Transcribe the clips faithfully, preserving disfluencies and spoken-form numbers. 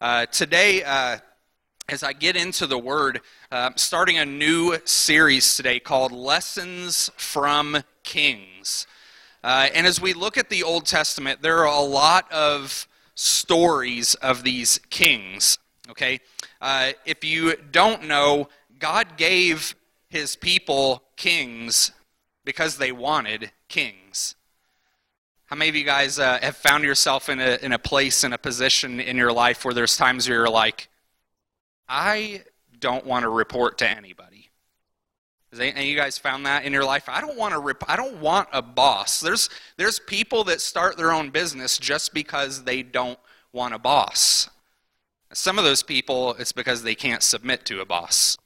Uh, today, uh, as I get into the Word, uh, I'm starting a new series today called Lessons from Kings. Uh, and as we look at the Old Testament, there are a lot of stories of these kings, okay? Uh, if you don't know, God gave his people kings because they wanted kings. How many of you guys uh, have found yourself in a in a place, in a position in your life where there's times where you're like, I don't want to report to anybody? Has any of you guys found that in your life? I don't want to rep- I don't want a boss. There's there's people that start their own business just because they don't want a boss. Some of those people, it's because they can't submit to a boss.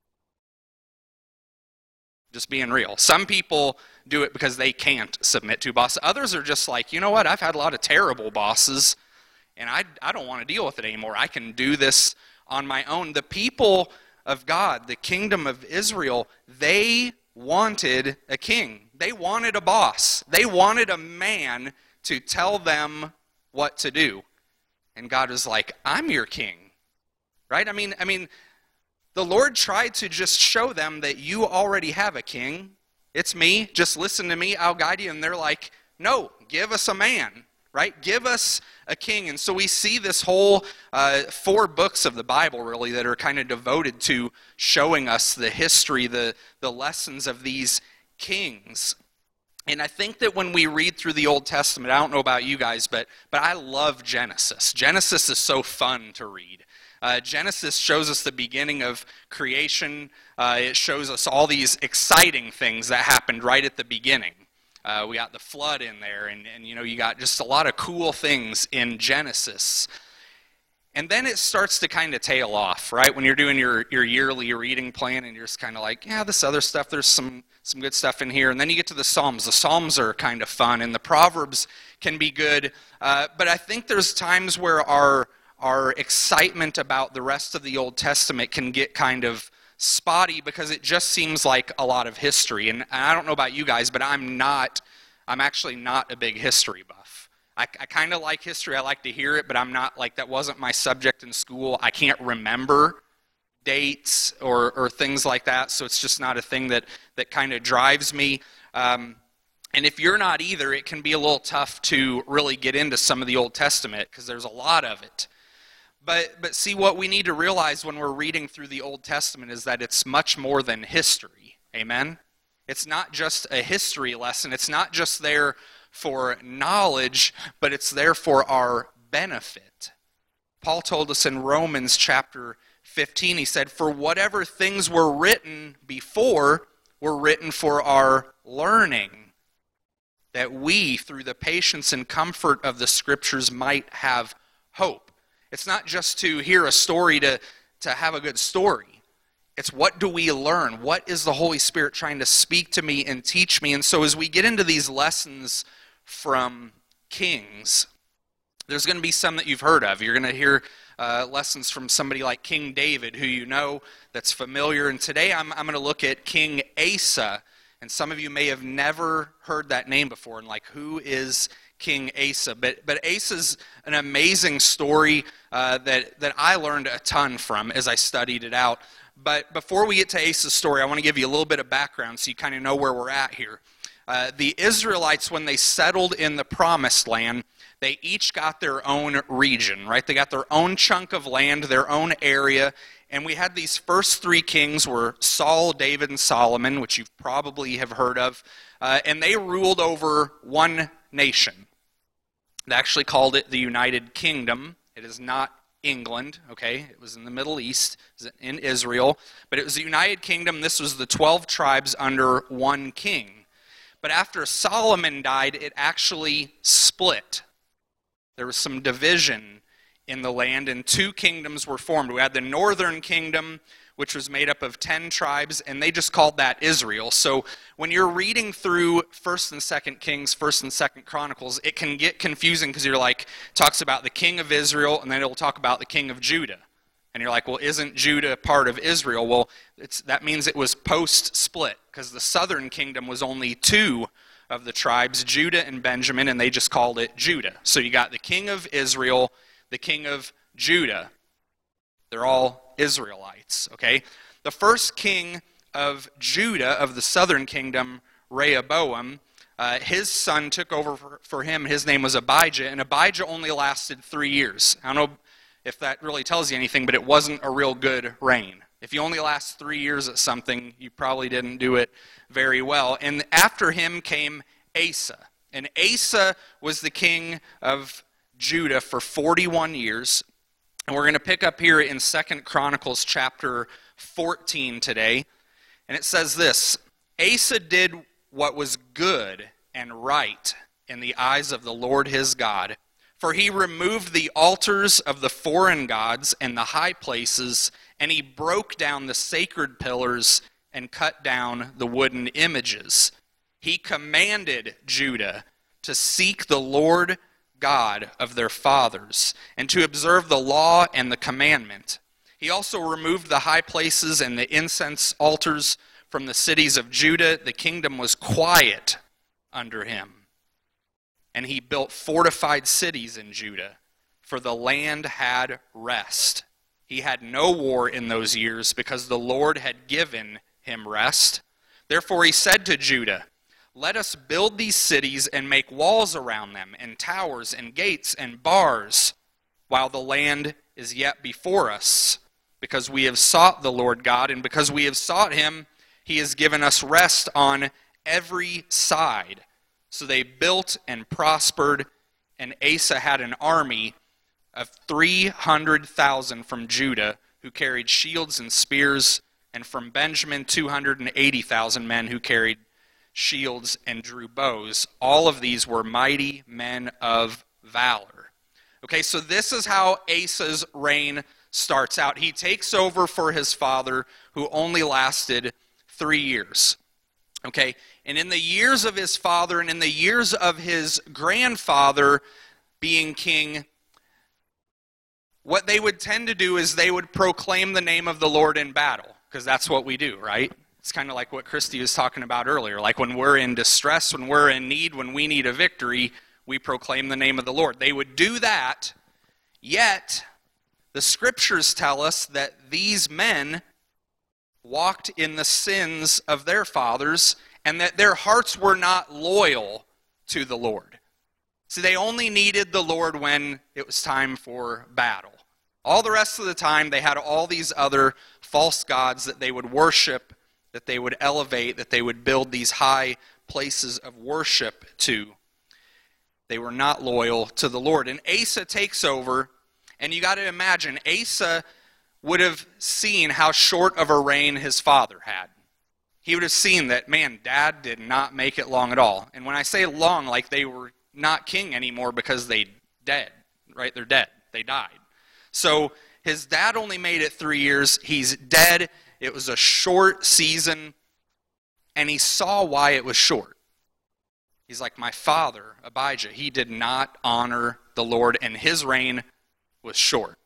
Just being real. Some people do it because they can't submit to a boss. Others are just like, you know what, I've had a lot of terrible bosses, and I, I don't want to deal with it anymore. I can do this on my own. The people of God, the kingdom of Israel, they wanted a king. They wanted a boss. They wanted a man to tell them what to do. And God was like, I'm your king. Right? I mean, I mean, the Lord tried to just show them that you already have a king. It's me. Just listen to me. I'll guide you. And they're like, no, give us a man, right? Give us a king. And so we see this whole uh, four books of the Bible, really, that are kind of devoted to showing us the history, the, the lessons of these kings. And I think that when we read through the Old Testament, I don't know about you guys, but, but I love Genesis. Genesis is so fun to read. Uh, Genesis shows us the beginning of creation. Uh, it shows us all these exciting things that happened right at the beginning. Uh, we got the flood in there, and, and you know, you got just a lot of cool things in Genesis. And then it starts to kind of tail off, right? When you're doing your, your yearly reading plan, and you're just kind of like, yeah, this other stuff, there's some, some good stuff in here. And then you get to the Psalms. The Psalms are kind of fun, and the Proverbs can be good. Uh, but I think there's times where our Our excitement about the rest of the Old Testament can get kind of spotty because it just seems like a lot of history. And I don't know about you guys, but I'm not, I'm actually not a big history buff. I, I kind of like history. I like to hear it, but I'm not like, that wasn't my subject in school. I can't remember dates or, or things like that, so it's just not a thing that, that kind of drives me. Um, and if you're not either, it can be a little tough to really get into some of the Old Testament because there's a lot of it. But but see, what we need to realize when we're reading through the Old Testament is that it's much more than history. Amen? It's not just a history lesson. It's not just there for knowledge, but it's there for our benefit. Paul told us in Romans chapter fifteen, he said, for whatever things were written before were written for our learning, that we, through the patience and comfort of the Scriptures, might have hope. It's not just to hear a story to, to have a good story. It's what do we learn? What is the Holy Spirit trying to speak to me and teach me? And so as we get into these lessons from kings, there's going to be some that you've heard of. You're going to hear uh, lessons from somebody like King David, who you know that's familiar. And today I'm, I'm going to look at King Asa. And some of you may have never heard that name before. And like, who is King Asa? But but Asa's an amazing story uh, that, that I learned a ton from as I studied it out. But before we get to Asa's story, I want to give you a little bit of background so you kind of know where we're at here. Uh, the Israelites, when they settled in the Promised Land, they each got their own region, right? They got their own chunk of land, their own area. And we had these first three kings were Saul, David, and Solomon, which you probably have heard of. Uh, and they ruled over one nation. They actually called it the United Kingdom. It is not England, okay? It was in the Middle East, it was in Israel. But it was the United Kingdom. This was the twelve tribes under one king. But after Solomon died, it actually split. There was some division in the land, and two kingdoms were formed. We had the northern kingdom, which was made up of ten tribes, and they just called that Israel. So when you're reading through First and Second Kings, First and Second Chronicles, it can get confusing because you're like, it talks about the king of Israel, and then it'll talk about the king of Judah. And you're like, well, isn't Judah part of Israel? Well, it's, that means it was post-split, because the southern kingdom was only two of the tribes, Judah and Benjamin, and they just called it Judah. So you got the king of Israel, the king of Judah. They're all Israelites, okay? The first king of Judah, of the southern kingdom, Rehoboam, uh, his son took over for, for him. His name was Abijah, and Abijah only lasted three years. I don't know if that really tells you anything, but it wasn't a real good reign. If you only last three years at something, you probably didn't do it very well. And after him came Asa. And Asa was the king of Judah for forty-one years. And we're going to pick up here in Second Chronicles chapter fourteen today. And it says this: Asa did what was good and right in the eyes of the Lord his God. For he removed the altars of the foreign gods and the high places, and he broke down the sacred pillars and cut down the wooden images. He commanded Judah to seek the Lord God of their fathers, and to observe the law and the commandment. He also removed the high places and the incense altars from the cities of Judah. The kingdom was quiet under him. And he built fortified cities in Judah, for the land had rest. He had no war in those years, because the Lord had given him rest. Therefore he said to Judah, let us build these cities and make walls around them, and towers and gates and bars, while the land is yet before us. Because we have sought the Lord God, and because we have sought him, he has given us rest on every side. So they built and prospered, and Asa had an army of three hundred thousand from Judah, who carried shields and spears, and from Benjamin two hundred eighty thousand men who carried shields and drew bows. All of these were mighty men of valor. Okay, so this is how Asa's reign starts out. He takes over for his father, who only lasted three years. Okay, and in the years of his father and in the years of his grandfather being king, what they would tend to do is they would proclaim the name of the Lord in battle, because that's what we do, right? It's kind of like what Christy was talking about earlier. Like when we're in distress, when we're in need, when we need a victory, we proclaim the name of the Lord. They would do that, yet the scriptures tell us that these men walked in the sins of their fathers, and that their hearts were not loyal to the Lord. See, they only needed the Lord when it was time for battle. All the rest of the time, they had all these other false gods that they would worship, that they would elevate, that they would build these high places of worship to. They were not loyal to the Lord. And Asa takes over, and you got to imagine, Asa would have seen how short of a reign his father had. He would have seen that, man, dad did not make it long at all. And when I say long, like they were not king anymore because they dead, right? They're dead. They died. So his dad only made it three years. He's dead. It was a short season, and he saw why it was short. He's like, my father, Abijah, he did not honor the Lord, and his reign was short.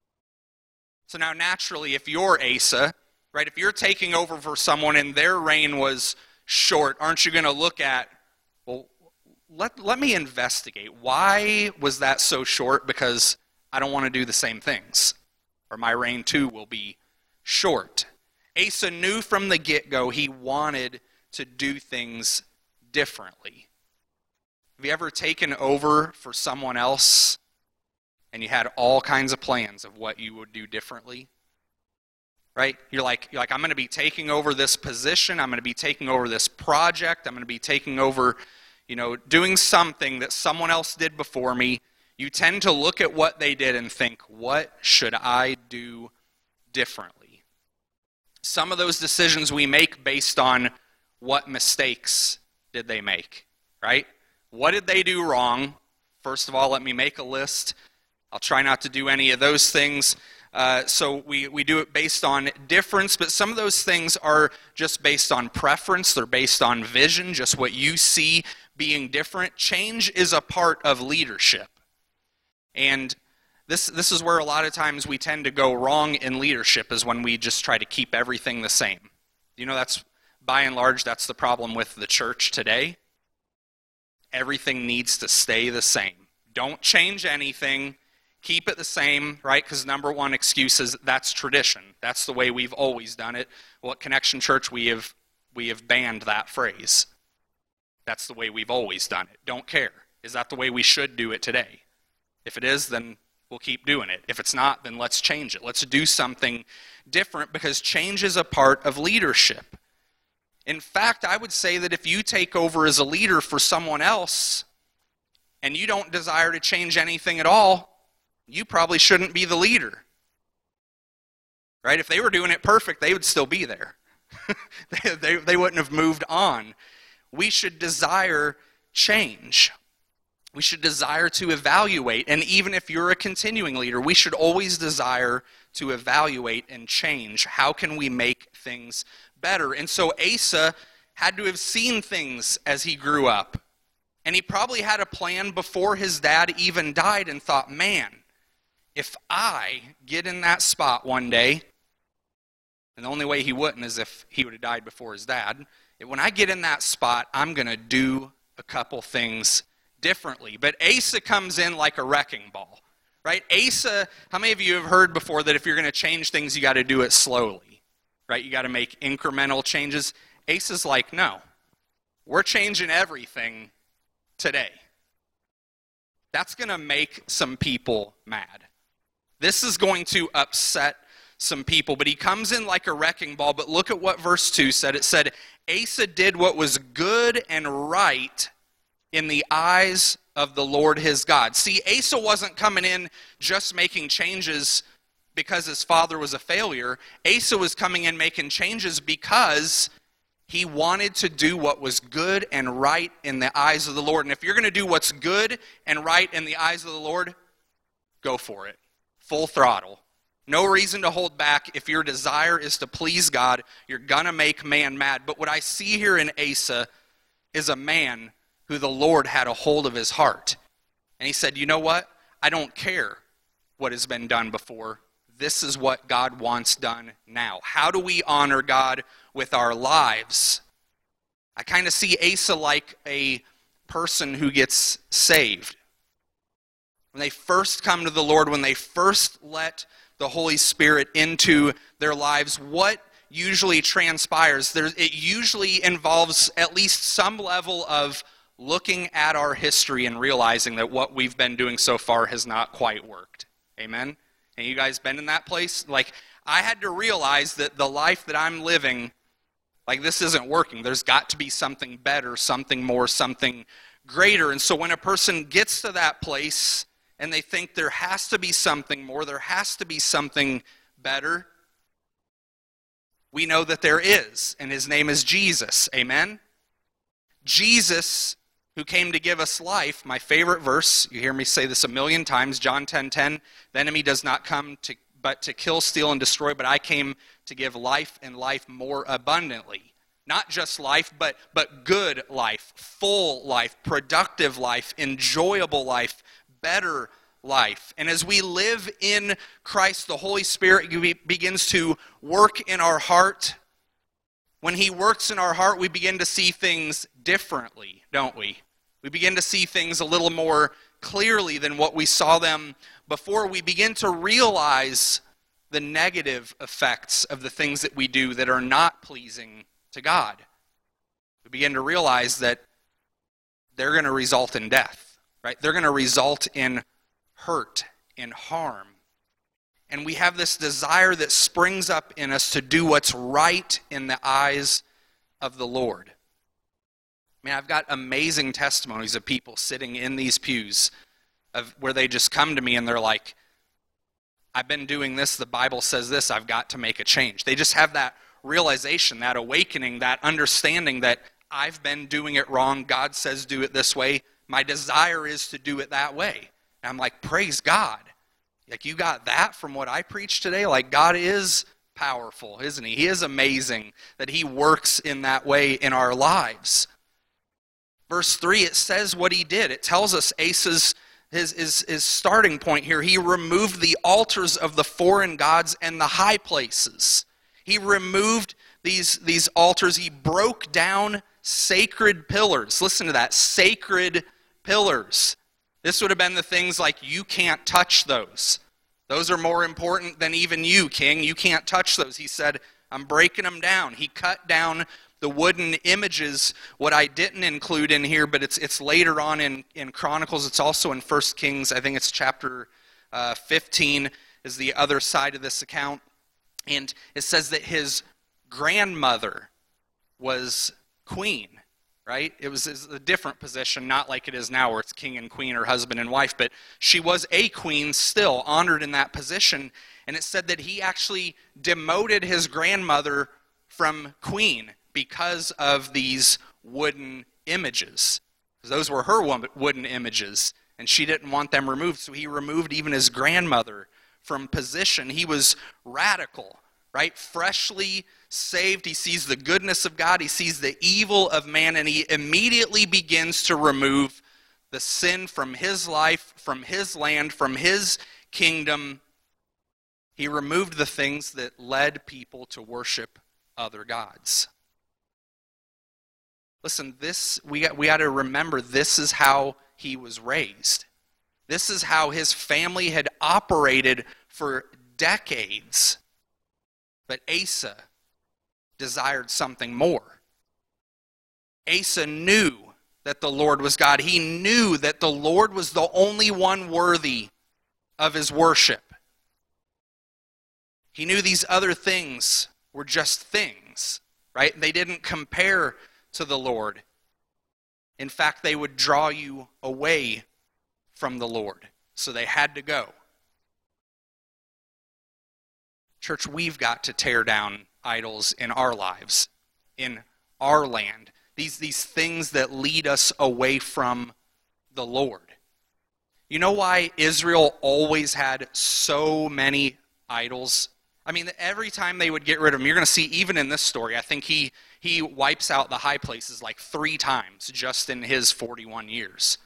So now naturally, if you're Asa, right, if you're taking over for someone and their reign was short, aren't you going to look at, well, let, let me investigate. Why was that so short? Because I don't want to do the same things, or my reign too will be short. Asa knew from the get-go he wanted to do things differently. Have you ever taken over for someone else and you had all kinds of plans of what you would do differently? Right? You're like, you're like, I'm going to be taking over this position. I'm going to be taking over this project. I'm going to be taking over, you know, doing something that someone else did before me. You tend to look at what they did and think, what should I do differently? Some of those decisions we make based on what mistakes did they make, right? What did they do wrong? First of all, let me make a list. I'll try not to do any of those things. Uh, so we, we do it based on difference, but some of those things are just based on preference. They're based on vision, just what you see being different. Change is a part of leadership. And this this is where a lot of times we tend to go wrong in leadership, is when we just try to keep everything the same. You know, that's, by and large, that's the problem with the church today. Everything needs to stay the same. Don't change anything. keep it the same, right? Because number one excuse is that's tradition. That's the way we've always done it. Well, at Connection Church, we have we have banned that phrase. That's the way we've always done it. Don't care. Is that the way we should do it today? If it is, then we'll keep doing it. If it's not, then let's change it. Let's do something different, because change is a part of leadership. In fact, I would say that if you take over as a leader for someone else and you don't desire to change anything at all, you probably shouldn't be the leader. Right? If they were doing it perfect, they would still be there. they, they, they wouldn't have moved on. We should desire change. We should desire to evaluate. And even if you're a continuing leader, we should always desire to evaluate and change. How can we make things better? And so Asa had to have seen things as he grew up. And he probably had a plan before his dad even died and thought, man, if I get in that spot one day, and the only way he wouldn't is if he would have died before his dad, when I get in that spot, I'm going to do a couple things differently. But Asa comes in like a wrecking ball, right? Asa, how many of you have heard before that if you're going to change things, you got to do it slowly, right? You got to make incremental changes. Asa's like, no, we're changing everything today. That's going to make some people mad. This is going to upset some people, but he comes in like a wrecking ball. But look at what verse two said. It said, Asa did what was good and right in the eyes of the Lord his God. See, Asa wasn't coming in just making changes because his father was a failure. Asa was coming in making changes because he wanted to do what was good and right in the eyes of the Lord. And if you're going to do what's good and right in the eyes of the Lord, go for it. Full throttle. No reason to hold back. If your desire is to please God, you're going to make man mad. But what I see here in Asa is a man who the Lord had a hold of his heart. And he said, you know what? I don't care what has been done before. This is what God wants done now. How do we honor God with our lives? I kind of see Asa like a person who gets saved. When they first come to the Lord, when they first let the Holy Spirit into their lives, what usually transpires? There, it usually involves at least some level of looking at our history and realizing that what we've been doing so far has not quite worked. Amen? And you guys been in that place? Like, I had to realize that the life that I'm living, like, this isn't working. There's got to be something better, something more, something greater. And so when a person gets to that place and they think there has to be something more, there has to be something better, we know that there is, and his name is Jesus. Amen? Jesus, who came to give us life, my favorite verse, you hear me say this a million times, John ten ten, the enemy does not come to but to kill, steal, and destroy, but I came to give life and life more abundantly. Not just life, but, but good life, full life, productive life, enjoyable life, better life. And as we live in Christ, the Holy Spirit begins to work in our heart. When he works in our heart, we begin to see things differently, don't we? We begin to see things a little more clearly than what we saw them before. We begin to realize the negative effects of the things that we do that are not pleasing to God. We begin to realize that they're going to result in death, right? They're going to result in hurt, in harm. And we have this desire that springs up in us to do what's right in the eyes of the Lord. I mean, I've got amazing testimonies of people sitting in these pews of where they just come to me and they're like, I've been doing this, the Bible says this, I've got to make a change. They just have that realization, that awakening, that understanding that I've been doing it wrong. God says do it this way. My desire is to do it that way. And I'm like, praise God. Like, you got that from what I preached today? Like, God is powerful, isn't he? He is amazing that he works in that way in our lives. Verse three, it says what he did. It tells us Asa's his, his, his starting point here. He removed the altars of the foreign gods and the high places. He removed these, these altars. He broke down sacred pillars. Listen to that, sacred pillars This would have been the things like, you can't touch those. Those are more important than even you, king. You can't touch those. He said, I'm breaking them down. He cut down the wooden images. What I didn't include in here, but it's it's later on in, in Chronicles. It's also in First Kings. I think it's chapter uh, fifteen is the other side of this account. And it says that his grandmother was queen, right? It was a different position, not like it is now where it's king and queen or husband and wife, but she was a queen still, honored in that position. And it said that he actually demoted his grandmother from queen because of these wooden images. Because those were her wooden images, and she didn't want them removed. So he removed even his grandmother from position. He was radical, right? Freshly saved. He sees the goodness of God. He sees the evil of man, and he immediately begins to remove the sin from his life, from his land, from his kingdom. He removed the things that led people to worship other gods. Listen, this we got, we got to remember, this is how he was raised. This is how his family had operated for decades. But Asa desired something more. Asa knew that the Lord was God. He knew that the Lord was the only one worthy of his worship. He knew these other things were just things, right? They didn't compare to the Lord. In fact, they would draw you away from the Lord. So they had to go. Church, we've got to tear down idols in our lives, in our land. These, these things that lead us away from the Lord. You know why Israel always had so many idols? I mean, every time they would get rid of them, you're going to see, even in this story, I think he, he wipes out the high places like three times just in his forty-one years.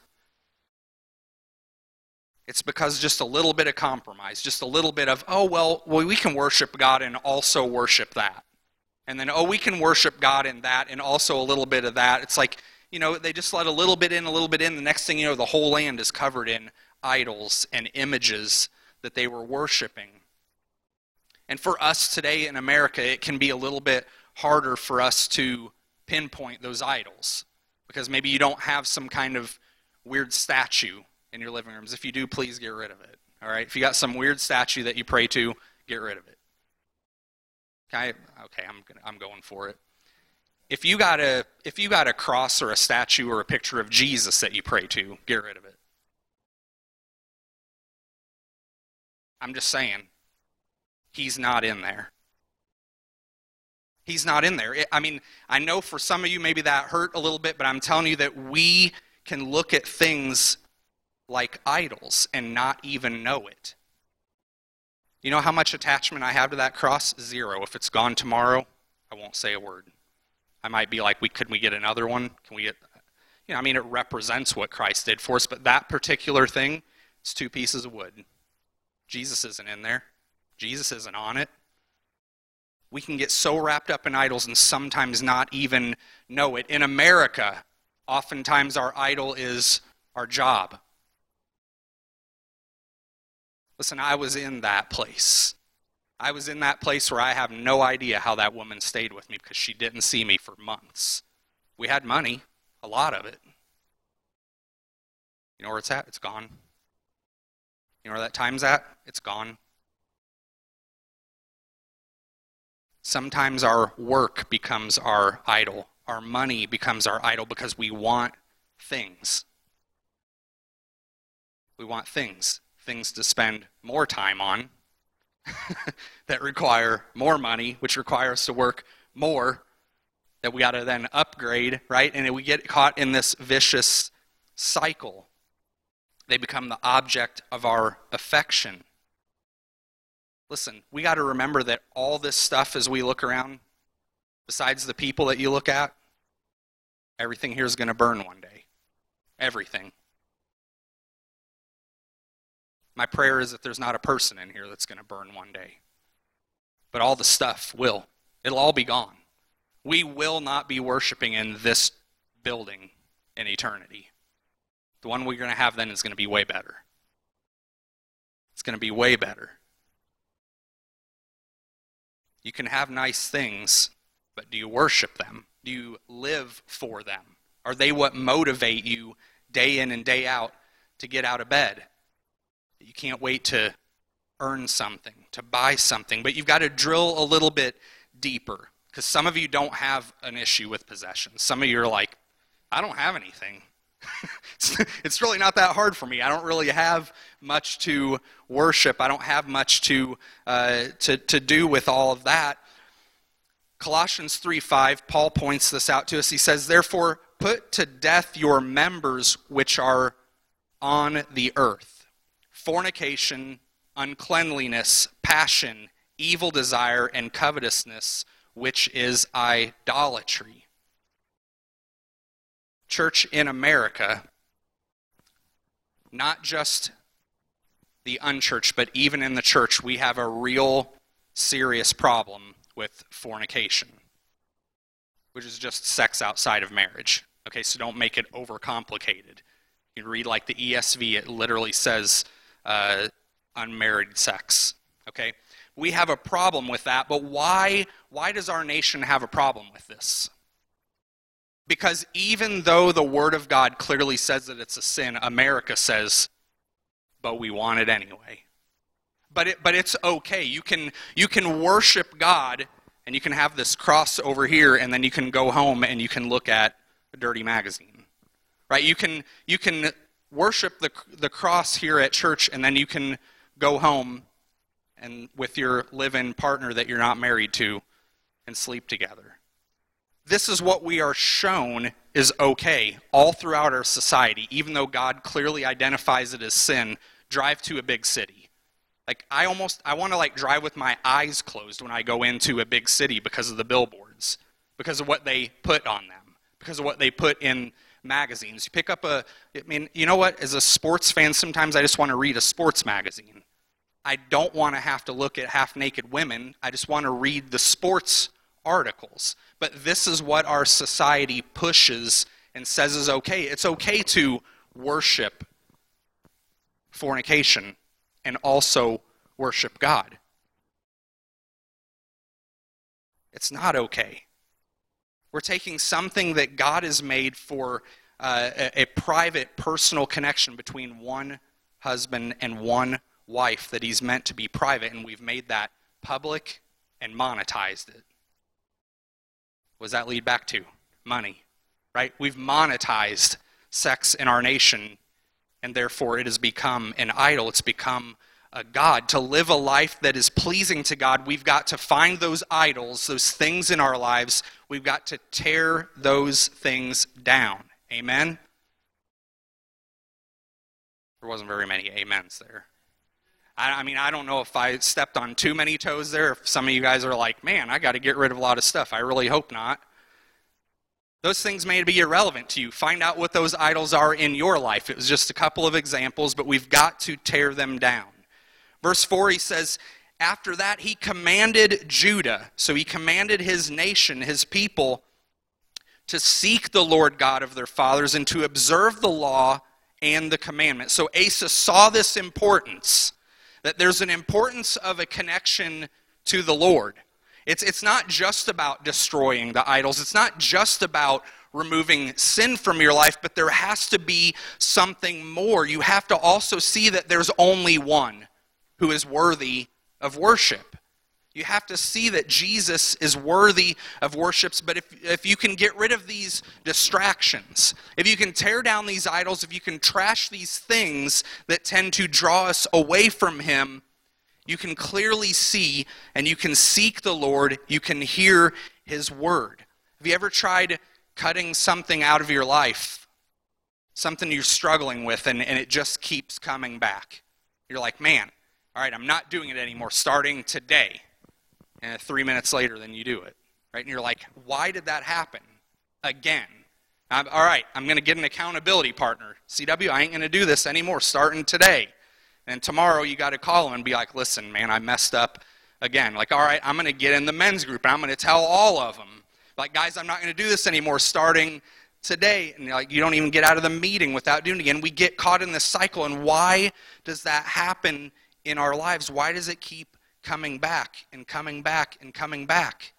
It's because just a little bit of compromise, just a little bit of, oh, well, well, we can worship God and also worship that. And then, oh, we can worship God in that and also a little bit of that. It's like, you know, they just let a little bit in, a little bit in. The next thing you know, the whole land is covered in idols and images that they were worshiping. And for us today in America, it can be a little bit harder for us to pinpoint those idols because maybe you don't have some kind of weird statue in your living rooms. If you do, please get rid of it. All right? If you got some weird statue that you pray to, get rid of it. Okay, okay, I'm gonna, I'm going for it. If you got a if you got a cross or a statue or a picture of Jesus that you pray to, get rid of it. I'm just saying, he's not in there. He's not in there. It, I mean, I know for some of you maybe that hurt a little bit, but I'm telling you that we can look at things like idols and not even know it. You know how much attachment I have to that cross? Zero. If it's gone tomorrow, I won't say a word. I might be like, we could we get another one? Can we get, you know, I mean, it represents what Christ did for us, but that particular thing, it's two pieces of wood. Jesus isn't in there. Jesus isn't on it. We can get so wrapped up in idols and sometimes not even know it. In America, oftentimes our idol is our job. Listen, I was in that place. I was in that place where I have no idea how that woman stayed with me because she didn't see me for months. We had money, a lot of it. You know where it's at? It's gone. You know where that time's at? It's gone. Sometimes our work becomes our idol. Our money becomes our idol because we want things. We want things. Things to spend more time on that require more money, which require us to work more, that we got to then upgrade, right? And we get caught in this vicious cycle. They become the object of our affection. Listen, we got to remember that all this stuff as we look around, besides the people that you look at, everything here is going to burn one day. Everything. My prayer is that there's not a person in here that's going to burn one day. But all the stuff will. It'll all be gone. We will not be worshiping in this building in eternity. The one we're going to have then is going to be way better. It's going to be way better. You can have nice things, but do you worship them? Do you live for them? Are they what motivate you day in and day out to get out of bed? You can't wait to earn something, to buy something, but you've got to drill a little bit deeper, because some of you don't have an issue with possessions. Some of you are like, I don't have anything. it's, it's really not that hard for me. I don't really have much to worship. I don't have much to uh, to, to do with all of that. Colossians three five, Paul points this out to us. He says, therefore, put to death your members which are on the earth: fornication, uncleanliness, passion, evil desire, and covetousness, which is idolatry. Church in America, not just the unchurched, but even in the church, we have a real serious problem with fornication, which is just sex outside of marriage. Okay, so don't make it overcomplicated. You can read like the E S V, it literally says uh, unmarried sex. Okay, we have a problem with that, but why, why does our nation have a problem with this? Because even though the Word of God clearly says that it's a sin, America says, but we want it anyway. But it, but it's okay. You can you can worship God, and you can have this cross over here, and then you can go home and you can look at a dirty magazine, right? You can you can worship the the cross here at church, and then you can go home and with your live-in partner that you're not married to, and sleep together. This is what we are shown is okay all throughout our society, even though God clearly identifies it as sin. Drive to a big city. Like, I almost, I want to like drive with my eyes closed when I go into a big city because of the billboards, because of what they put on them, because of what they put in magazines. You pick up a, I mean, you know what? As a sports fan, sometimes I just want to read a sports magazine. I don't want to have to look at half-naked women. I just want to read the sports articles. But this is what our society pushes and says is okay. It's okay to worship fornication and also worship God. It's not okay. We're taking something that God has made for uh, a, a private, personal connection between one husband and one wife that he's meant to be private, and we've made that public and monetized it. What does that lead back to? Money, right? We've monetized sex in our nation, and therefore it has become an idol. It's become a god. To live a life that is pleasing to God, we've got to find those idols, those things in our lives. We've got to tear those things down. Amen? There wasn't very many amens there. I, I mean, I don't know if I stepped on too many toes there. If some of you guys are like, man, I got to get rid of a lot of stuff. I really hope not. Those things may be irrelevant to you. Find out what those idols are in your life. It was just a couple of examples, but we've got to tear them down. Verse four, he says, after that he commanded Judah, so he commanded his nation, his people, to seek the Lord God of their fathers and to observe the law and the commandment. So Asa saw this importance, that there's an importance of a connection to the Lord. It's, it's not just about destroying the idols. It's not just about removing sin from your life, but there has to be something more. You have to also see that there's only one who is worthy of worship. You have to see that Jesus is worthy of worships, but if, if you can get rid of these distractions, if you can tear down these idols, if you can trash these things that tend to draw us away from him, you can clearly see and you can seek the Lord, you can hear his word. Have you ever tried cutting something out of your life, something you're struggling with, and, and it just keeps coming back? You're like, man, all right, I'm not doing it anymore, starting today. And three minutes later, then you do it, right? And you're like, why did that happen again? I'm, all right, I'm going to get an accountability partner. C W, I ain't going to do this anymore, starting today. And tomorrow you got to call them and be like, listen, man, I messed up again. Like, all right, I'm going to get in the men's group, and I'm going to tell all of them. Like, guys, I'm not going to do this anymore, starting today, and like you don't even get out of the meeting without doing it again. We get caught in this cycle, and why does that happen in our lives? Why does it keep coming back and coming back and coming back?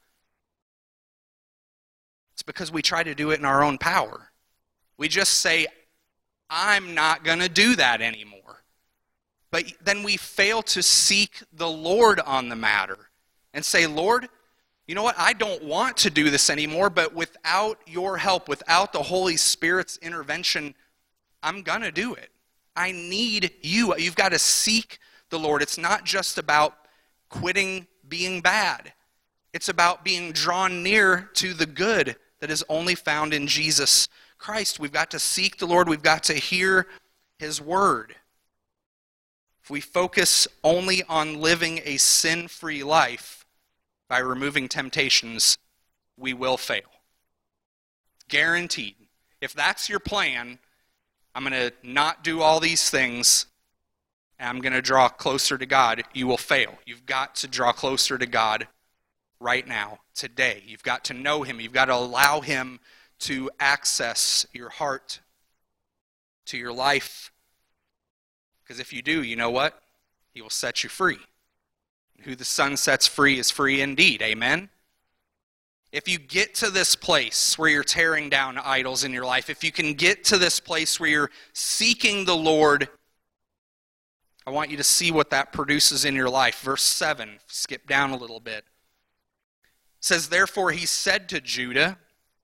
It's because we try to do it in our own power. We just say, I'm not going to do that anymore. But then we fail to seek the Lord on the matter and say, Lord, you know what? I don't want to do this anymore, but without your help, without the Holy Spirit's intervention, I'm going to do it. I need you. You've got to seek the Lord. It's not just about quitting being bad. It's about being drawn near to the good that is only found in Jesus Christ. We've got to seek the Lord. We've got to hear his word. If we focus only on living a sin-free life, by removing temptations, we will fail. Guaranteed. If that's your plan, I'm going to not do all these things, and I'm going to draw closer to God, you will fail. You've got to draw closer to God right now, today. You've got to know him. You've got to allow him to access your heart, to your life. Because if you do, you know what? He will set you free. Who the Son sets free is free indeed. Amen? If you get to this place where you're tearing down idols in your life, if you can get to this place where you're seeking the Lord, I want you to see what that produces in your life. Verse seven, skip down a little bit. It says, therefore he said to Judah,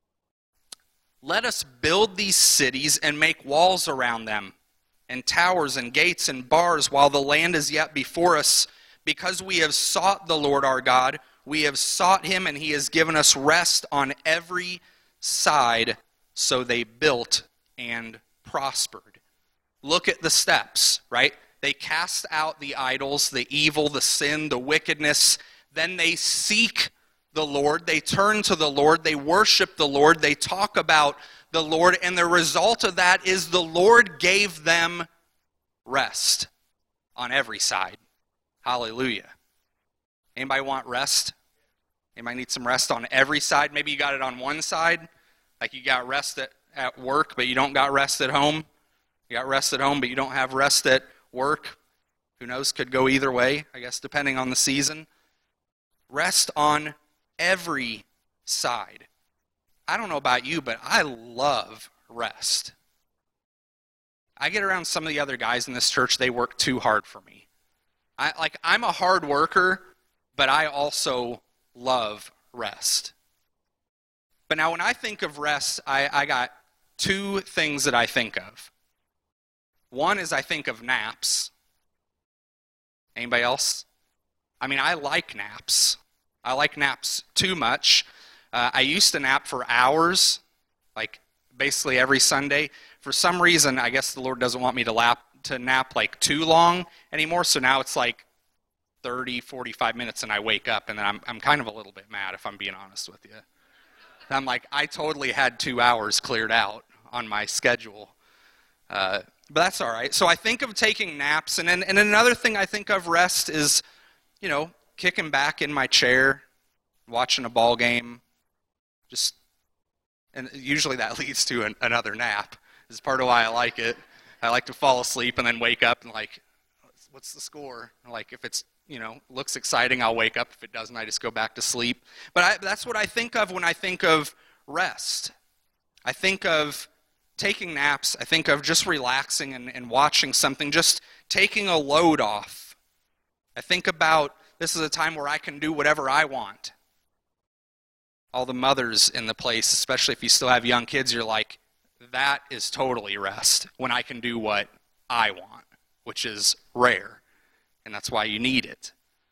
let us build these cities and make walls around them, and towers and gates and bars, while the land is yet before us. Because we have sought the Lord our God, we have sought him, and he has given us rest on every side. So they built and prospered. Look at the steps, right? They cast out the idols, the evil, the sin, the wickedness. Then they seek the Lord. They turn to the Lord. They worship the Lord. They talk about the Lord. And the result of that is the Lord gave them rest on every side. Hallelujah. Anybody want rest? Anybody need some rest on every side? Maybe you got it on one side, like you got rest at, at work, but you don't got rest at home. You got rest at home, but you don't have rest at work. Who knows? Could go either way, I guess, depending on the season. Rest on every side. I don't know about you, but I love rest. I get around some of the other guys in this church, they work too hard for me. I, like, I'm a hard worker, but I also love rest. But now when I think of rest, I, I got two things that I think of. One is I think of naps. Anybody else? I mean, I like naps. I like naps too much. Uh, I used to nap for hours, like basically every Sunday. For some reason, I guess the Lord doesn't want me to lap, to nap like too long anymore, so now it's like thirty, forty-five minutes and I wake up, and then I'm I'm kind of a little bit mad, if I'm being honest with you. I'm like, I totally had two hours cleared out on my schedule. Uh, but that's all right. So I think of taking naps, and then and another thing I think of rest is, you know, kicking back in my chair, watching a ball game, just, and usually that leads to an, another nap. This is part of why I like it. I like to fall asleep and then wake up and like, what's the score? Like if it's, you know, looks exciting, I'll wake up. If it doesn't, I just go back to sleep. But I, that's what I think of when I think of rest. I think of taking naps. I think of just relaxing and, and watching something, just taking a load off. I think about this is a time where I can do whatever I want. All the mothers in the place, especially if you still have young kids, you're like, that is totally rest when I can do what I want, which is rare, and that's why you need it.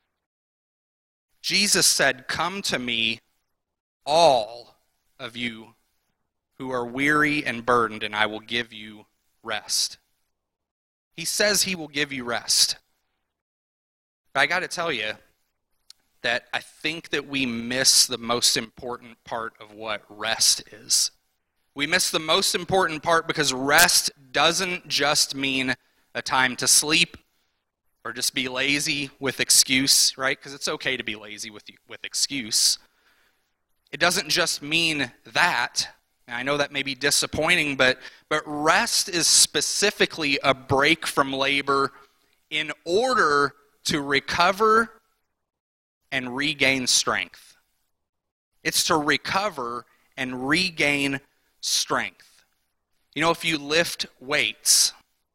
Jesus said, come to me, all of you who are weary and burdened, and I will give you rest. He says he will give you rest. But I got to tell you that I think that we miss the most important part of what rest is. We miss the most important part because rest doesn't just mean a time to sleep or just be lazy with excuse, right? Because it's okay to be lazy with with excuse. It doesn't just mean that. And I know that may be disappointing, but, but rest is specifically a break from labor in order to recover and regain strength. It's to recover and regain strength. You know, if you lift weights,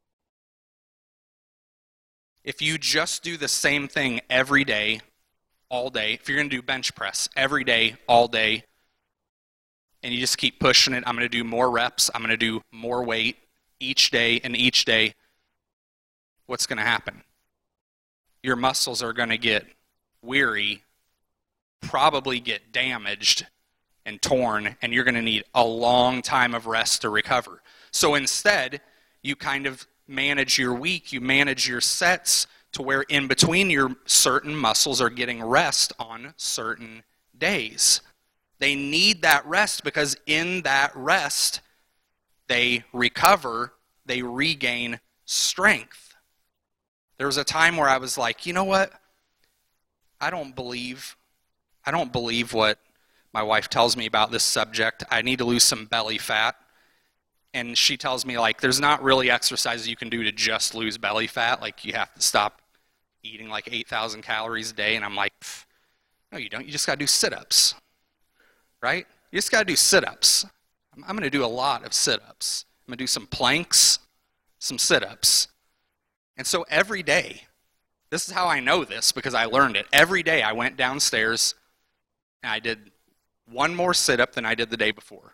if you just do the same thing every day, all day, if you're going to do bench press every day, all day, and you just keep pushing it, I'm going to do more reps, I'm going to do more weight each day and each day, what's going to happen? Your muscles are going to get weary, probably get damaged and torn, and you're going to need a long time of rest to recover. So instead, you kind of manage your week, you manage your sets to where in between your certain muscles are getting rest on certain days. They need that rest because in that rest, they recover, they regain strength. There was a time where I was like, you know what? I don't believe, I don't believe what my wife tells me about this subject. I need to lose some belly fat. And she tells me, like, there's not really exercises you can do to just lose belly fat. Like, you have to stop eating like eight thousand calories a day. And I'm like, no, you don't. You just got to do sit-ups. Right? You just got to do sit-ups. I'm, I'm going to do a lot of sit-ups. I'm going to do some planks, some sit-ups. And so every day, this is how I know this because I learned it. Every day I went downstairs and I did one more sit-up than I did the day before.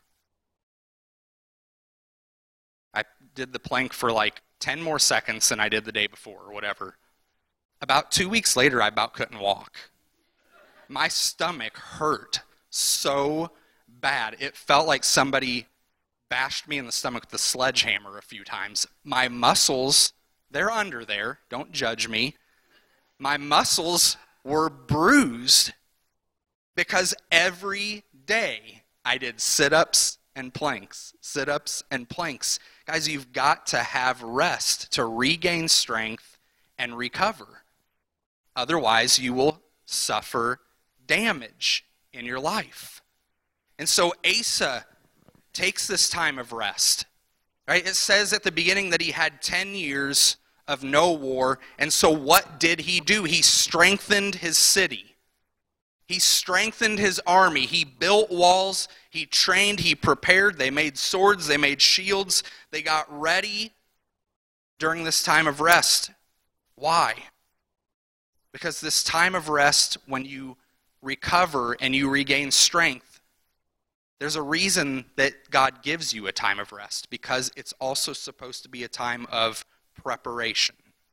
I did the plank for like ten more seconds than I did the day before or whatever. About two weeks later, I about couldn't walk. My stomach hurt so bad. It felt like somebody bashed me in the stomach with a sledgehammer a few times. My muscles, they're under there. Don't judge me. My muscles were bruised because every day I did sit-ups and planks, sit-ups and planks. Guys, you've got to have rest to regain strength and recover. Otherwise, you will suffer damage in your life. And so Asa takes this time of rest. Right? It says at the beginning that he had ten years of no war. And so what did he do? He strengthened his city. He strengthened his army. He built walls. He trained. He prepared. They made swords. They made shields. They got ready during this time of rest. Why? Because this time of rest, when you recover and you regain strength, there's a reason that God gives you a time of rest, because it's also supposed to be a time of preparation.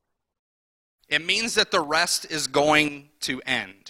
It means that the rest is going to end.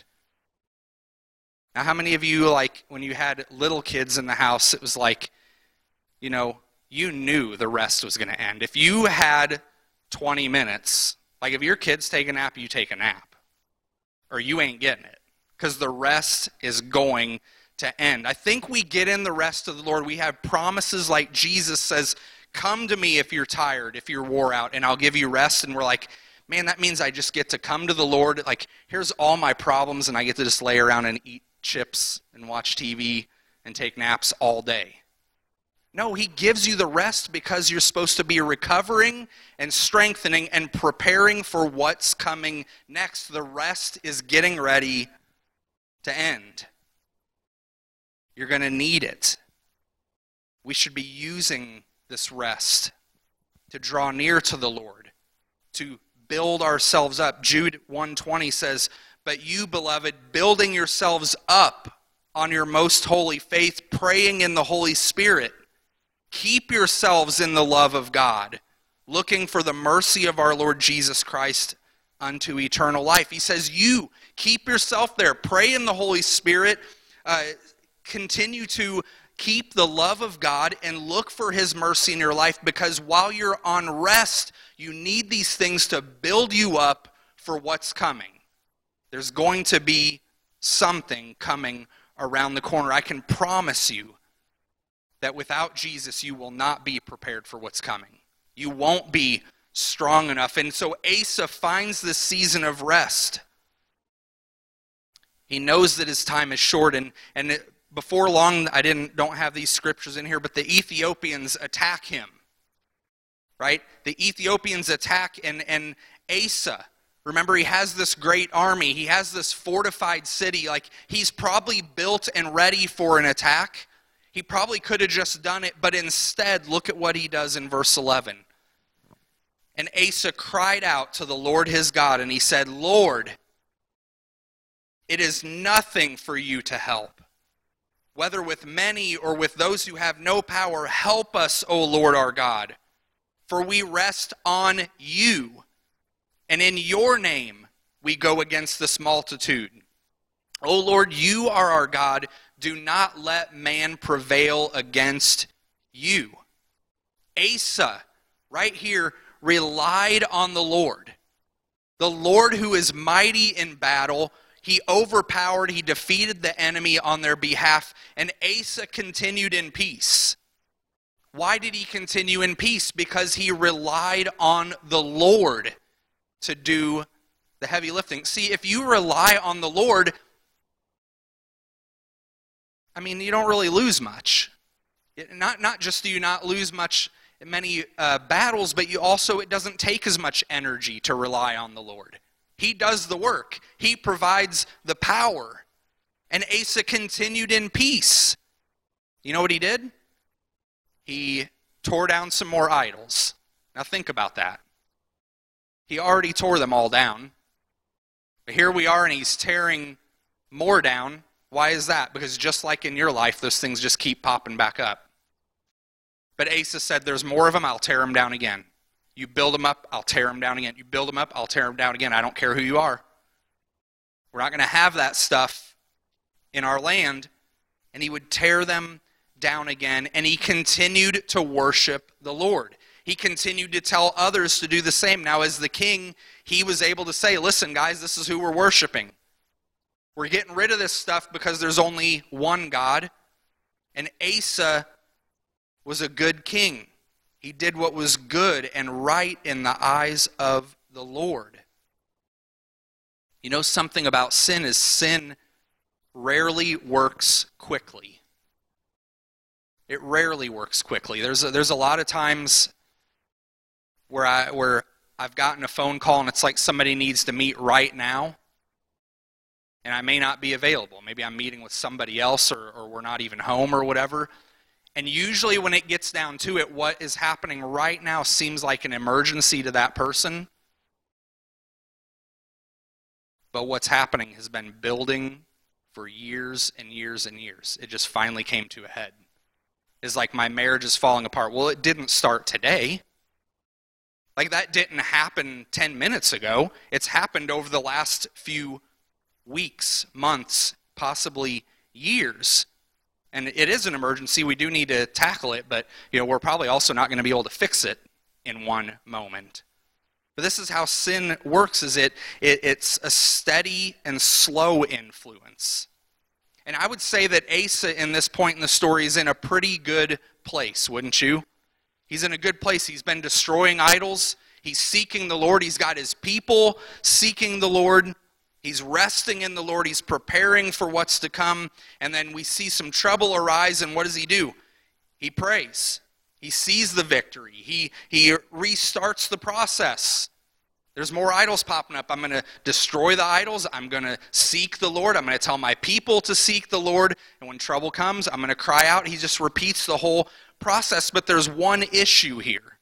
Now, how many of you, like, when you had little kids in the house, it was like, you know, you knew the rest was going to end. If you had twenty minutes, like if your kids take a nap, you take a nap, or you ain't getting it, because the rest is going to end. I think we get in the rest of the Lord. We have promises like Jesus says, come to me if you're tired, if you're wore out, and I'll give you rest. And we're like, man, that means I just get to come to the Lord. Like, here's all my problems, and I get to just lay around and eat chips and watch T V and take naps all day. No, he gives you the rest because you're supposed to be recovering and strengthening and preparing for what's coming next. The rest is getting ready to end. You're going to need it. We should be using this rest to draw near to the Lord, to build ourselves up. Jude one twenty says, but you, beloved, building yourselves up on your most holy faith, praying in the Holy Spirit, keep yourselves in the love of God, looking for the mercy of our Lord Jesus Christ unto eternal life. He says, you, keep yourself there. Pray in the Holy Spirit. Uh, continue to keep the love of God and look for his mercy in your life, because while you're on rest, you need these things to build you up for what's coming. There's going to be something coming around the corner. I can promise you that without Jesus, you will not be prepared for what's coming. You won't be strong enough. And so Asa finds this season of rest. He knows that his time is short, and, and it, before long, I didn't don't have these scriptures in here, but the Ethiopians attack him. Right? The Ethiopians attack, and, and Asa, remember, he has this great army. He has this fortified city. Like, he's probably built and ready for an attack. He probably could have just done it, but instead, look at what he does in verse eleven. And Asa cried out to the Lord his God, and he said, Lord, it is nothing for you to help. Whether with many or with those who have no power, help us, O Lord our God. For we rest on you, and in your name we go against this multitude. O Lord, you are our God. Do not let man prevail against you. Asa, right here, relied on the Lord. The Lord who is mighty in battle. He overpowered, he defeated the enemy on their behalf, and Asa continued in peace. Why did he continue in peace? Because he relied on the Lord to do the heavy lifting. See, if you rely on the Lord, I mean, you don't really lose much. It, not, not just do you not lose much in many uh, battles, but you also, it doesn't take as much energy to rely on the Lord. He does the work. He provides the power. And Asa continued in peace. You know what he did? He tore down some more idols. Now think about that. He already tore them all down. But here we are, and he's tearing more down. Why is that? Because just like in your life, those things just keep popping back up. But Asa said, there's more of them, I'll tear them down again. You build them up, I'll tear them down again. You build them up, I'll tear them down again. I don't care who you are. We're not going to have that stuff in our land. And he would tear them down again, and he continued to worship the Lord. He continued to tell others to do the same. Now, as the king, he was able to say, listen, guys, this is who we're worshiping. We're getting rid of this stuff because there's only one God. And Asa was a good king. He did what was good and right in the eyes of the Lord. You know something about sin is sin rarely works quickly. It rarely works quickly. There's a, there's a lot of times where I where I've gotten a phone call and it's like somebody needs to meet right now, and I may not be available. Maybe I'm meeting with somebody else, or, or we're not even home or whatever. And usually when it gets down to it, what is happening right now seems like an emergency to that person. But what's happening has been building for years and years and years. It just finally came to a head. It's like my marriage is falling apart. Well, it didn't start today. Like, that didn't happen ten minutes ago. It's happened over the last few weeks, months, possibly years. And it is an emergency. We do need to tackle it, but you know, we're probably also not going to be able to fix it in one moment. But this is how sin works, is it, it it's a steady and slow influence. And I would say that Asa, in this point in the story, is in a pretty good place, wouldn't you? He's in a good place. He's been destroying idols. He's seeking the Lord. He's got his people seeking the Lord. He's resting in the Lord. He's preparing for what's to come. And then we see some trouble arise, and what does he do? He prays. He sees the victory. He, he restarts the process. There's more idols popping up. I'm going to destroy the idols. I'm going to seek the Lord. I'm going to tell my people to seek the Lord. And when trouble comes, I'm going to cry out. He just repeats the whole process. But there's one issue here.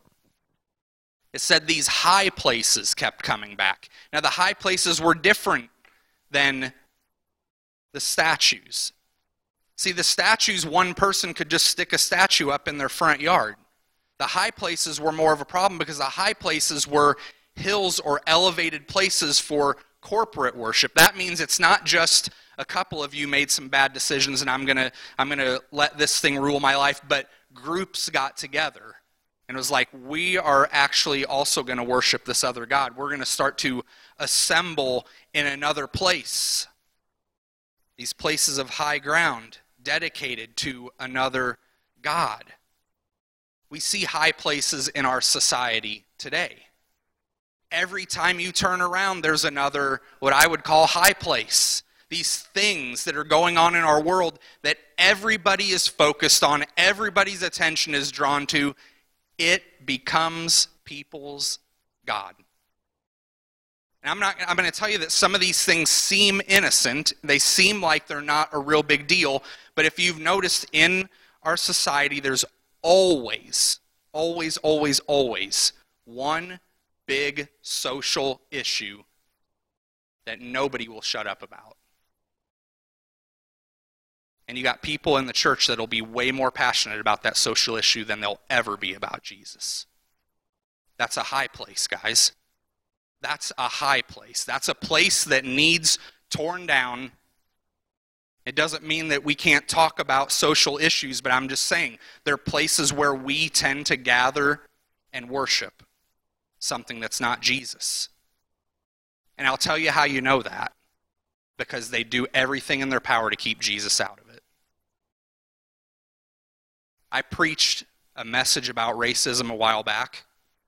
It said these high places kept coming back. Now, the high places were different than the statues. See, the statues, one person could just stick a statue up in their front yard. The high places were more of a problem because the high places were hills or elevated places for corporate worship. That means it's not just a couple of you made some bad decisions and I'm going to I'm going to let this thing rule my life, but groups got together. And it was like, we are actually also going to worship this other God. We're going to start to assemble in another place. These places of high ground dedicated to another God. We see high places in our society today. Every time you turn around, there's another, what I would call, high place. these things that are going on in our world that everybody is focused on, everybody's attention is drawn to, it becomes people's God. And I'm not I'm going to tell you that some of these things seem innocent. They seem like they're not a real big deal, but if you've noticed in our society, there's always, always, always, always one big social issue that nobody will shut up about. And you got people in the church that'll be way more passionate about that social issue than they'll ever be about Jesus. That's a high place, guys. That's a high place. That's a place that needs torn down. It doesn't mean that we can't talk about social issues, but I'm just saying there are places where we tend to gather and worship something that's not Jesus. And I'll tell you how you know that. Because they do everything in their power to keep Jesus out of it. I preached a message about racism a while back.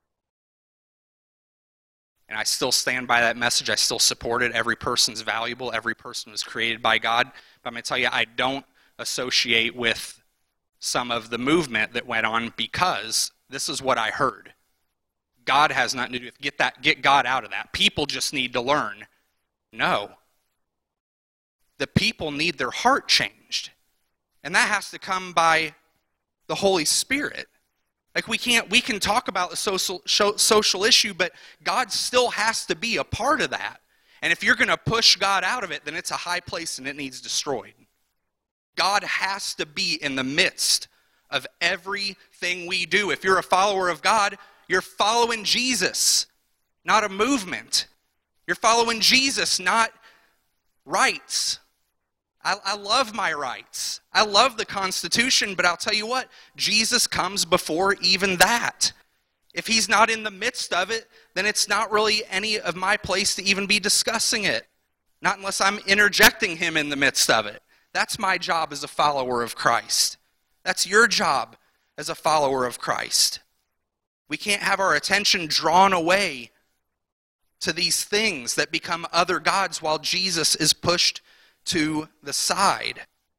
And I still stand by that message. I still support it. Every person's valuable. Every person was created by God. But I'm going to tell you, I don't associate with some of the movement that went on because this is what I heard. God has nothing to do with get that, get God out of that. People just need to learn. No. The people need their heart changed. And that has to come by the Holy Spirit. Like we can't, we can talk about the social, social issue, but God still has to be a part of that. And if you're going to push God out of it, then it's a high place and it needs destroyed. God has to be in the midst of everything we do. If you're a follower of God, you're following Jesus, not a movement. You're following Jesus, not rights. I, I love my rights. I love the Constitution, but I'll tell you what, Jesus comes before even that. If he's not in the midst of it, then it's not really any of my place to even be discussing it. Not unless I'm interjecting him in the midst of it. That's my job as a follower of Christ. That's your job as a follower of Christ. We can't have our attention drawn away to these things that become other gods while Jesus is pushed to the side.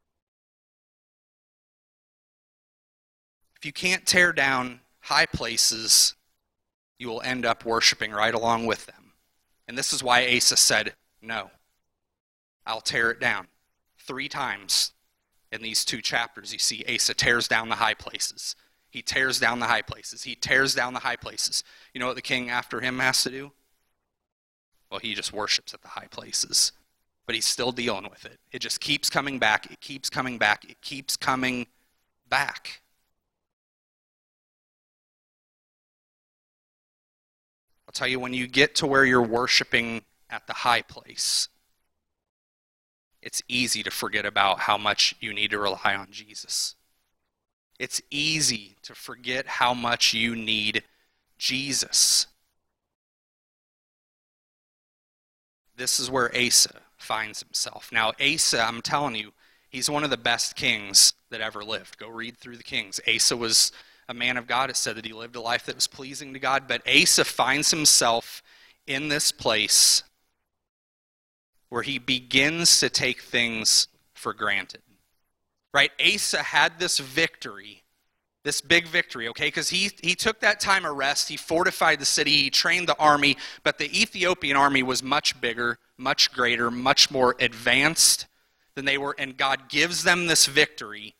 If you can't tear down high places, you will end up worshiping right along with them. And this is why Asa said, no, I'll tear it down. Three times in these two chapters, you see Asa tears down the high places. He tears down the high places. He tears down the high places. You know what the king after him has to do? Well, he just worships at the high places. But he's still dealing with it. It just keeps coming back. It keeps coming back. It keeps coming back. I'll tell you, when you get to where you're worshiping at the high place, it's easy to forget about how much you need to rely on Jesus. It's easy to forget how much you need Jesus. This is where Asa finds himself. Now, Asa, I'm telling you, he's one of the best kings that ever lived. Go read through the kings. Asa was a man of God. It said that he lived a life that was pleasing to God. But Asa finds himself in this place where he begins to take things for granted. Right? Asa had this victory, this big victory, okay? Because he, he took that time of rest, he fortified the city, he trained the army, but the Ethiopian army was much bigger, much greater, much more advanced than they were, and God gives them this victory.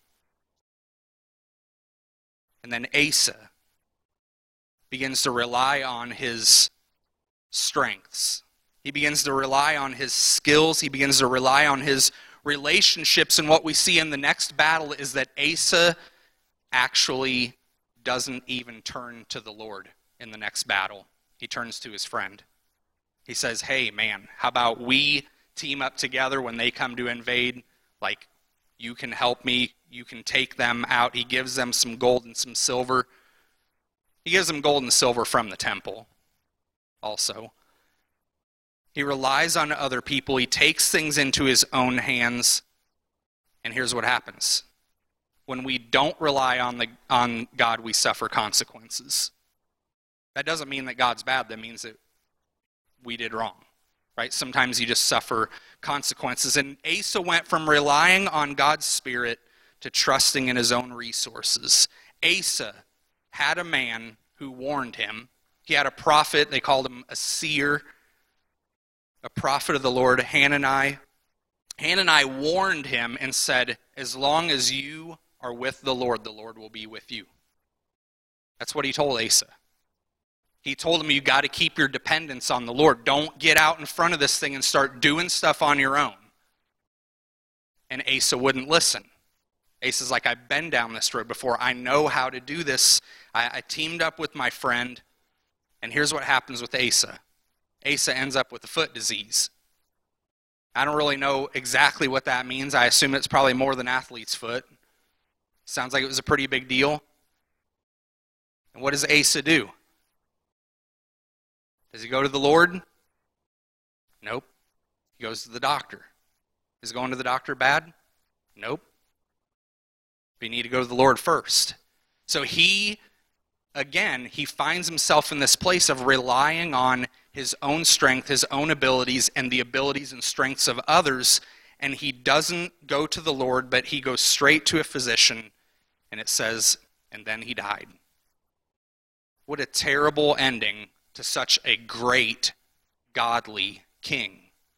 And then Asa begins to rely on his strengths. He begins to rely on his skills, he begins to rely on his relationships, and what we see in the next battle is that Asa actually doesn't even turn to the Lord in the next battle. He turns to his friend. He says, hey man, how about we team up together when they come to invade? Like, you can help me, you can take them out. He gives them some gold and some silver. He gives them gold and silver from the temple also. He relies on other people. He takes things into his own hands. And here's what happens. When we don't rely on the on God, we suffer consequences. That doesn't mean that God's bad. That means that we did wrong. right? Sometimes you just suffer consequences. And Asa went from relying on God's Spirit to trusting in his own resources. Asa had a man who warned him. He had a prophet, they called him a seer, a prophet of the Lord, Hanani. Hanani warned him and said, as long as you are with the Lord, the Lord will be with you. That's what he told Asa. He told him, you got to keep your dependence on the Lord. Don't get out in front of this thing and start doing stuff on your own. And Asa wouldn't listen. Asa's like, I've been down this road before. I know how to do this. I, I teamed up with my friend. And here's what happens with Asa. Asa ends up with a foot disease. I don't really know exactly what that means. I assume it's probably more than athlete's foot. Sounds like it was a pretty big deal. And what does Asa do? Does he go to the Lord? Nope. He goes to the doctor. Is going to the doctor bad? Nope. But you need to go to the Lord first. So he, again, he finds himself in this place of relying on his own strength, his own abilities, and the abilities and strengths of others. And he doesn't go to the Lord, but he goes straight to a physician. And it says, and then he died. What a terrible ending to such a great, godly king.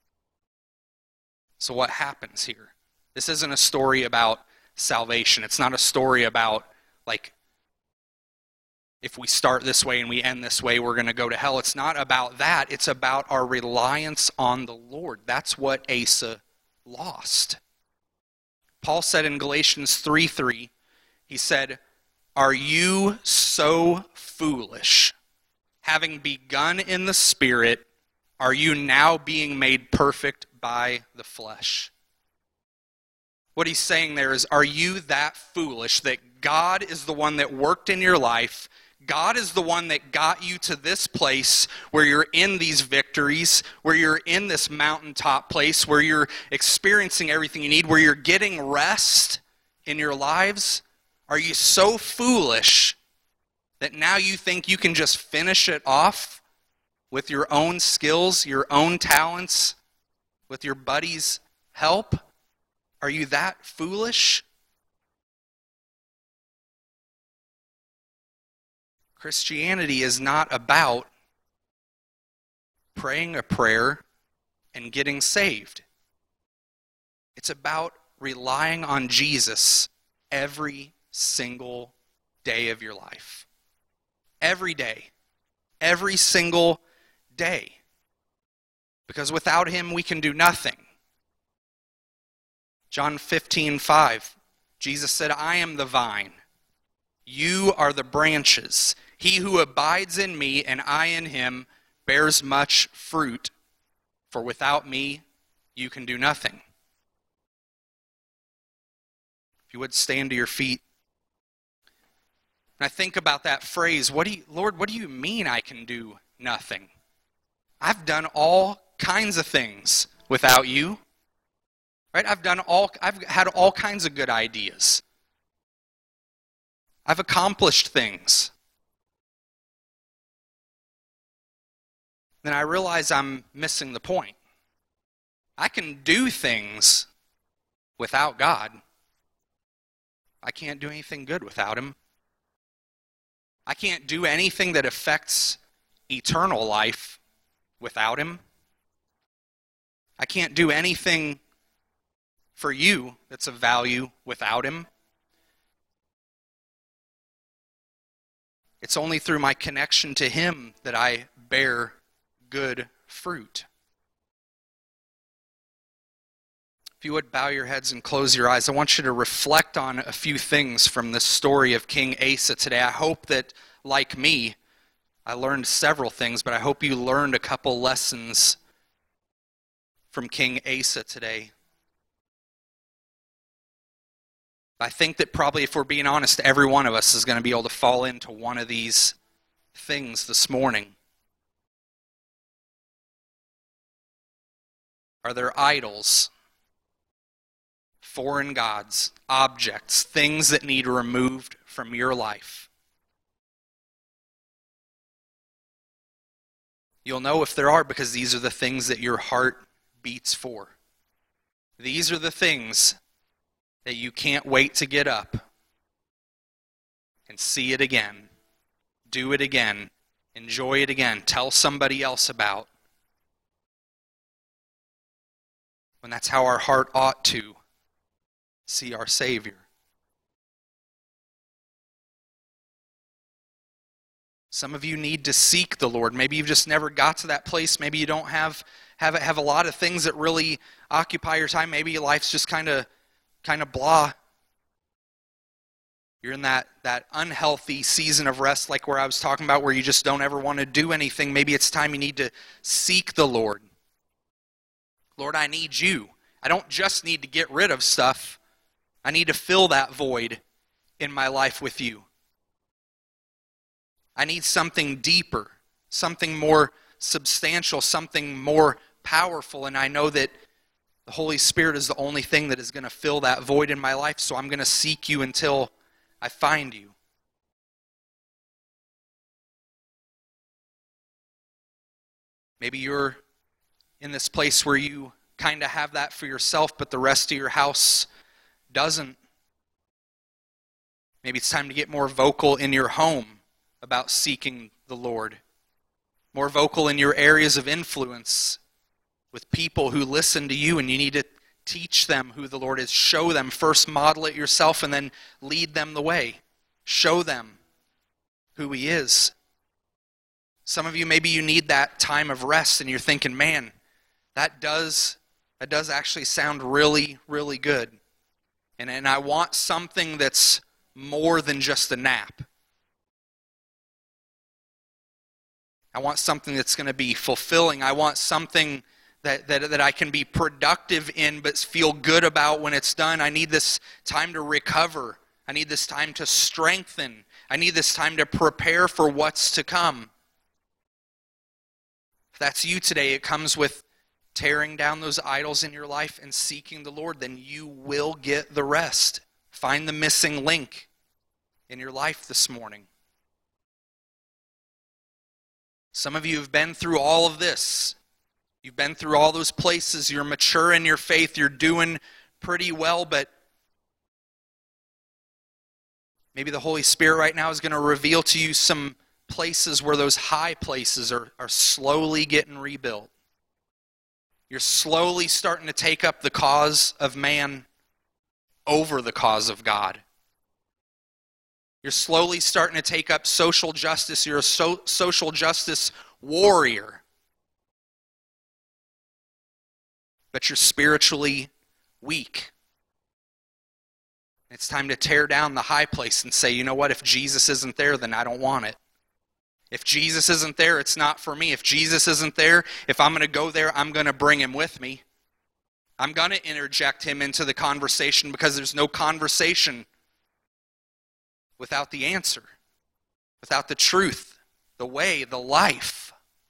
So what happens here? This isn't a story about salvation. It's not a story about, like, if we start this way and we end this way, we're going to go to hell. It's not about that. It's about our reliance on the Lord. That's what Asa lost. Paul said in Galatians three three, he said, are you so foolish? Having begun in the Spirit, are you now being made perfect by the flesh? What he's saying there is, are you that foolish that God is the one that worked in your life? God is the one that got you to this place where you're in these victories, where you're in this mountaintop place, where you're experiencing everything you need, where you're getting rest in your lives? Are you so foolish that now you think you can just finish it off with your own skills, your own talents, with your buddy's help? Are you that foolish? Christianity is not about praying a prayer and getting saved. It's about relying on Jesus every single day of your life. Every day. Every single day. Because without him, we can do nothing. John fifteen five, Jesus said, I am the vine. You are the branches. He who abides in me and I in him bears much fruit. For without me, you can do nothing. If you would stand to your feet. And I think about that phrase, what do you, Lord, what do you mean I can do nothing? I've done all kinds of things without you. Right? I've done all I've had all kinds of good ideas. I've accomplished things. Then I realize I'm missing the point. I can do things without God. I can't do anything good without him. I can't do anything that affects eternal life without him. I can't do anything for you that's of value without him. It's only through my connection to him that I bear good fruit. If you would bow your heads and close your eyes, I want you to reflect on a few things from this story of King Asa today. I hope that, like me, I learned several things, but I hope you learned a couple lessons from King Asa today. I think that probably, if we're being honest, every one of us is going to be able to fall into one of these things this morning. Are there idols, foreign gods, objects, things that need removed from your life? You'll know if there are because these are the things that your heart beats for. These are the things that you can't wait to get up and see it again, do it again, enjoy it again, tell somebody else about. When that's how our heart ought to see our Savior. Some of you need to seek the Lord. Maybe you've just never got to that place. Maybe you don't have have, have a lot of things that really occupy your time. Maybe life's just kind of kind of blah. You're in that, that unhealthy season of rest, like where I was talking about, where you just don't ever want to do anything. Maybe it's time you need to seek the Lord. Lord, I need you. I don't just need to get rid of stuff. I need to fill that void in my life with you. I need something deeper, something more substantial, something more powerful, and I know that the Holy Spirit is the only thing that is going to fill that void in my life, so I'm going to seek you until I find you. Maybe you're in this place where you kind of have that for yourself, but the rest of your house doesn't. Maybe it's time to get more vocal in your home about seeking the Lord. More vocal in your areas of influence with people who listen to you, and you need to teach them who the Lord is. Show them. First model it yourself and then lead them the way. Show them who He is. Some of you, maybe you need that time of rest and you're thinking, man, that does that does actually sound really, really good. And, and I want something that's more than just a nap. I want something that's going to be fulfilling. I want something that, that, that I can be productive in but feel good about when it's done. I need this time to recover. I need this time to strengthen. I need this time to prepare for what's to come. If that's you today, it comes with tearing down those idols in your life and seeking the Lord. Then you will get the rest. Find the missing link in your life this morning. Some of you have been through all of this. You've been through all those places. You're mature in your faith. You're doing pretty well, but maybe the Holy Spirit right now is going to reveal to you some places where those high places are, are slowly getting rebuilt. You're slowly starting to take up the cause of man over the cause of God. You're slowly starting to take up social justice. You're a so, social justice warrior. But you're spiritually weak. It's time to tear down the high place and say, you know what, if Jesus isn't there, then I don't want it. If Jesus isn't there, it's not for me. If Jesus isn't there, if I'm going to go there, I'm going to bring Him with me. I'm going to interject Him into the conversation because there's no conversation without the answer, without the truth, the way, the life.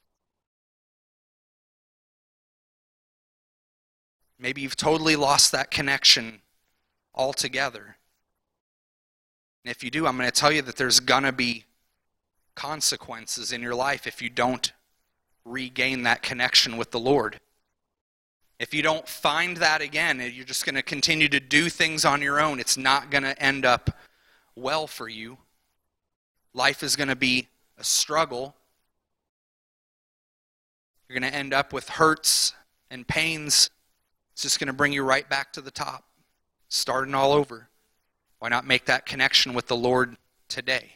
Maybe you've totally lost that connection altogether. And if you do, I'm going to tell you that there's going to be consequences in your life if you don't regain that connection with the Lord. If you don't find that again, you're just going to continue to do things on your own. It's not going to end up well for you. Life is going to be a struggle. You're going to end up with hurts and pains. It's just going to bring you right back to the top, starting all over. Why not make that connection with the Lord today?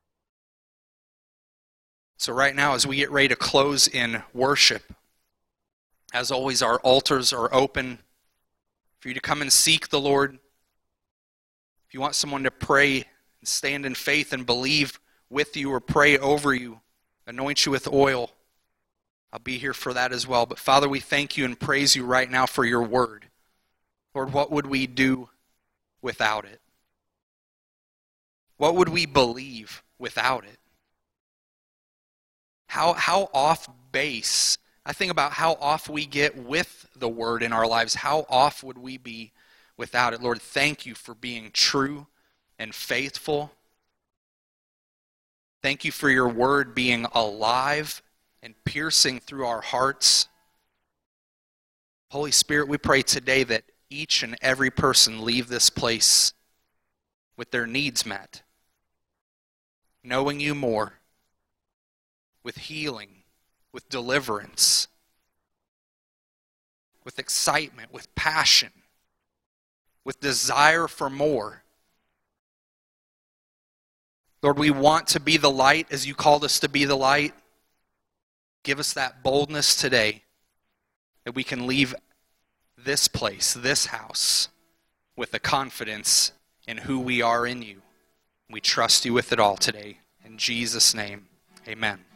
So right now, as we get ready to close in worship, as always, our altars are open for you to come and seek the Lord. If you want someone to pray and stand in faith and believe with you or pray over you, anoint you with oil, I'll be here for that as well. But Father, we thank you and praise you right now for your word. Lord, what would we do without it? What would we believe without it? How, how off base, I think about how off we get with the word in our lives. How off would we be without it? Lord, thank you for being true and faithful. Thank you for your word being alive and piercing through our hearts. Holy Spirit, we pray today that each and every person leave this place with their needs met, knowing you more, with healing, with deliverance, with excitement, with passion, with desire for more. Lord, we want to be the light as you called us to be the light. Give us that boldness today that we can leave this place, this house, with the confidence in who we are in you. We trust you with it all today. In Jesus' name, amen.